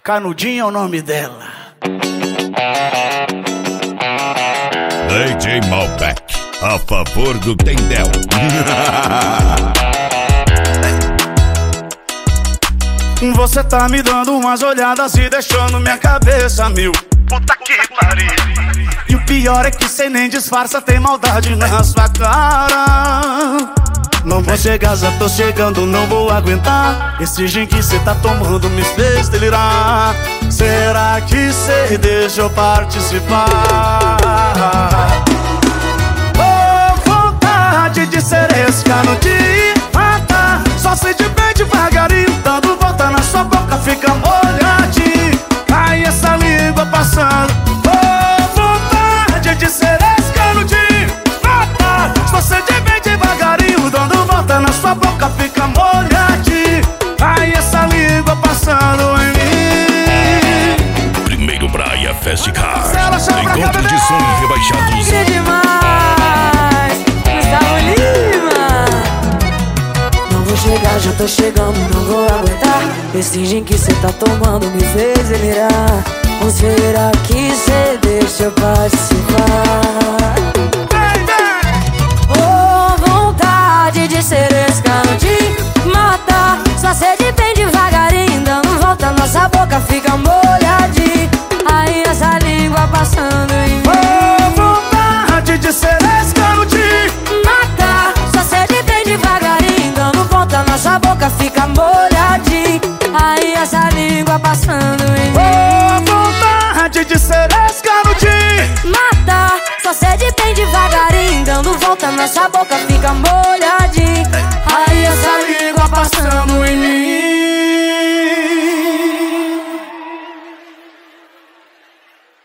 Canudinho é o nome dela. DJ Malbec, a favor do Tendel. Você tá me dando umas olhadas e deixando minha cabeça mil. Puta que pariu. E o pior é que cê nem disfarça, tem maldade na sua cara. Não vou chegar, já tô chegando, não vou aguentar. Esse gin que cê tá tomando me fez delirar. Será que cê deixa eu participar? Oh, vontade de ser esse canudinho, mata. Só sei de bem devagarinho, dando volta na sua boca, fica molhadinho. Cai essa língua passando. Oh, vontade de ser esse canudinho, mata. Só sei de bem devagarinho, dando volta na sua boca, fica molhadinho. Cai essa língua passando em mim. Primeiro Praia Festival, encontro de som rebaixados. É demais, Gustavo Lima. Não vou chegar, já tô chegando, não vou aguentar. Esse gin que cê tá tomando me fez delirar. Ou será que cê deixa eu participar? Oh, vontade de ser esse canudinho, mata. Só sede bem devagarinho, dando volta, nossa boca fica molhadinha. Aí essa língua passando em mim. Oh, vontade de ser esse canudinho, mata. Só sede bem devagarinho, dando volta, nossa boca fica molhadinha. Aí essa língua passando em mim. oh, vontade de ser esse canudinho, mata. Só sede bem devagarinho, dando volta, nossa boca fica molhadinha.